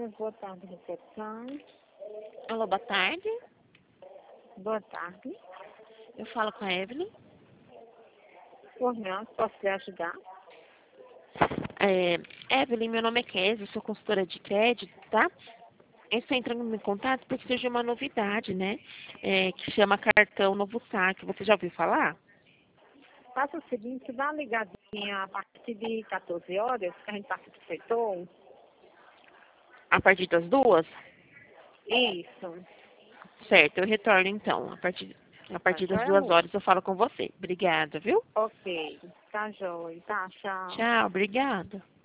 Boa tarde, recepção. Alô, boa tarde. Boa tarde. Eu falo com a Evelyn. Por não, posso lhe ajudar? Evelyn, meu nome é Kézia, eu sou consultora de crédito, tá? Eu estou entrando em contato porque surgiu uma novidade, né? Que chama cartão Novo Saque. Você já ouviu falar? Faça o seguinte, dá uma ligadinha a partir de 14 horas, que a gente passa pro setor. A partir das 2? Isso. Certo, eu retorno então. A Tá partir das joia, 2 amor? horas eu falo com você. Obrigada, viu? Ok. Tá joia. Tá, tchau. Tchau, obrigada.